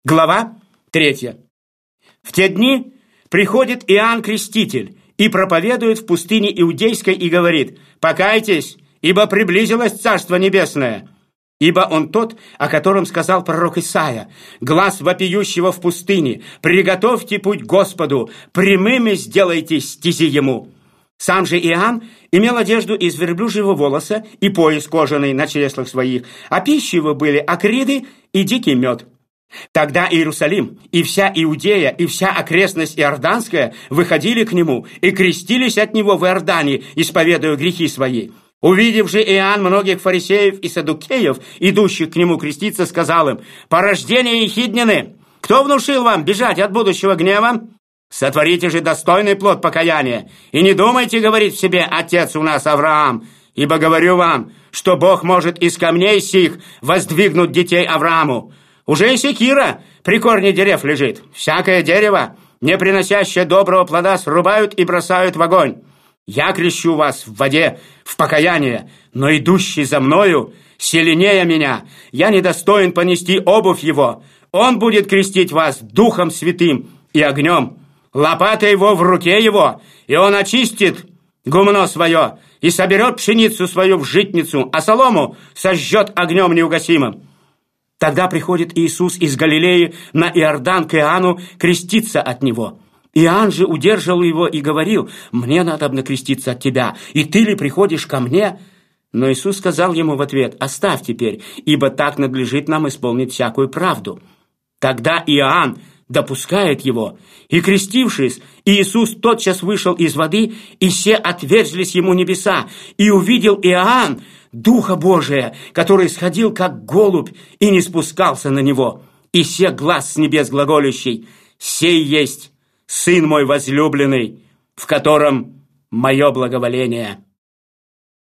Глава 3. В те дни приходит Иоанн Креститель и проповедует в пустыне Иудейской и говорит: «Покайтесь, ибо приблизилось Царство Небесное». Ибо он тот, о котором сказал пророк Исаия: «Глас вопиющего в пустыне: приготовьте путь Господу, прямыми сделайте стези Ему». Сам же Иоанн имел одежду из верблюжьего волоса и пояс кожаный на чреслах своих, а пищей его были акриды и дикий мед. Тогда Иерусалим и вся Иудея и вся окрестность Иорданская выходили к нему и крестились от него в Иордане, исповедуя грехи свои. Увидев же Иоанн многих фарисеев и саддукеев, идущих к нему креститься, сказал им: «Порождение ехиднины! Кто внушил вам бежать от будущего гнева? Сотворите же достойный плод покаяния, и не думайте говорить в себе: отец у нас Авраам, ибо говорю вам, что Бог может из камней сих воздвигнуть детей Аврааму. Уже и секира при корне дерев лежит. Всякое дерево, не приносящее доброго плода, срубают и бросают в огонь. Я крещу вас в воде в покаяние, но идущий за мною сильнее меня. Я недостоин понести обувь его. Он будет крестить вас Духом Святым и огнем. Лопата его в руке его, и он очистит гумно свое и соберет пшеницу свою в житницу, а солому сожжет огнем неугасимым». Тогда приходит Иисус из Галилеи на Иордан к Иоанну креститься от него. Иоанн же удерживал его и говорил: «Мне надобно креститься от тебя, и ты ли приходишь ко мне?» Но Иисус сказал ему в ответ: «Оставь теперь, ибо так надлежит нам исполнить всякую правду». Тогда Иоанн допускает его, и, крестившись, Иисус тотчас вышел из воды, и се отверзлись ему небеса, и увидел Иоанн Духа Божия, который сходил как голубь и не спускался на него, и се глас с небес глаголющий: «Сей есть Сын мой возлюбленный, в котором мое благоволение».